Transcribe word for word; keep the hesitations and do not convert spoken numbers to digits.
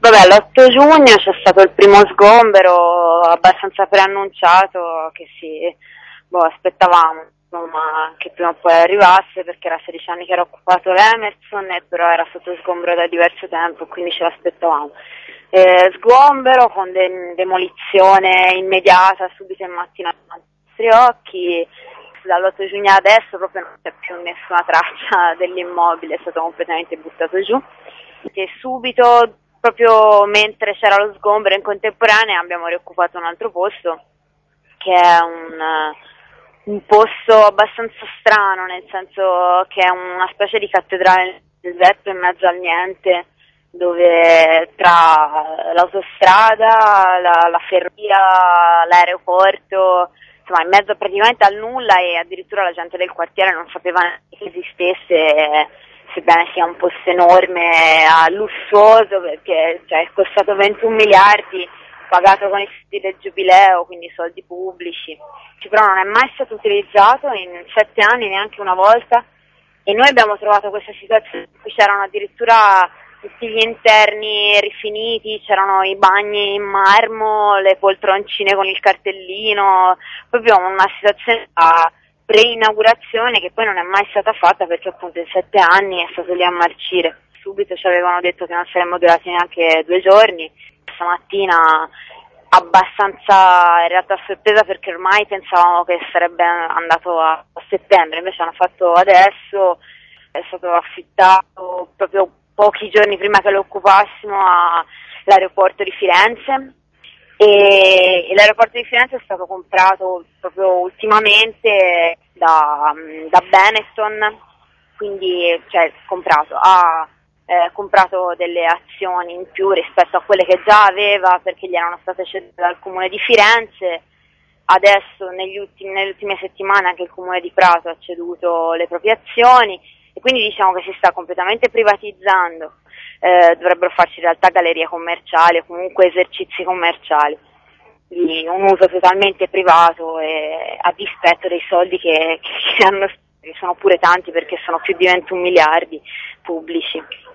Vabbè, l'otto giugno c'è stato il primo sgombero abbastanza preannunciato che sì, boh, aspettavamo insomma che prima o poi arrivasse, perché era sedici anni che era occupato l'Emerson e però era sotto sgombero da diverso tempo, quindi ce l'aspettavamo. Eh, sgombero con de- demolizione immediata subito in mattina ai nostri occhi. Dall'otto giugno adesso proprio non c'è più nessuna traccia dell'immobile, è stato completamente buttato giù. E subito, proprio mentre c'era lo sgombero in contemporanea, abbiamo rioccupato un altro posto, che è un, un posto abbastanza strano, nel senso che è una specie di cattedrale nel deserto in mezzo al niente, dove tra l'autostrada, la, la ferrovia, l'aeroporto, insomma in mezzo praticamente al nulla, e addirittura la gente del quartiere non sapeva che esistesse, sebbene sia un posto enorme, lussuoso, perché cioè, è costato ventuno miliardi, pagato con i soldi del giubileo, quindi soldi pubblici, però non è mai stato utilizzato in sette anni, neanche una volta, e noi abbiamo trovato questa situazione in cui c'erano addirittura tutti gli interni rifiniti, c'erano i bagni in marmo, le poltroncine con il cartellino, proprio una situazione a pre-inaugurazione che poi non è mai stata fatta, perché appunto in sette anni è stato lì a marcire. Subito ci avevano detto che non saremmo durati neanche due giorni, stamattina abbastanza in realtà sorpresa, perché ormai pensavamo che sarebbe andato a, a settembre, invece hanno fatto adesso, è stato affittato proprio pochi giorni prima che lo occupassimo all'aeroporto di Firenze, e l'aeroporto di Firenze è stato comprato proprio ultimamente da, da Benetton, quindi cioè comprato, ha eh, comprato delle azioni in più rispetto a quelle che già aveva, perché gli erano state cedute dal Comune di Firenze. Adesso negli ultimi, nelle ultime settimane anche il Comune di Prato ha ceduto le proprie azioni, e quindi diciamo che si sta completamente privatizzando. Eh, dovrebbero farci in realtà gallerie commerciali o comunque esercizi commerciali, quindi un uso totalmente privato e a dispetto dei soldi che, che, hanno, che sono pure tanti, perché sono più di ventuno miliardi pubblici.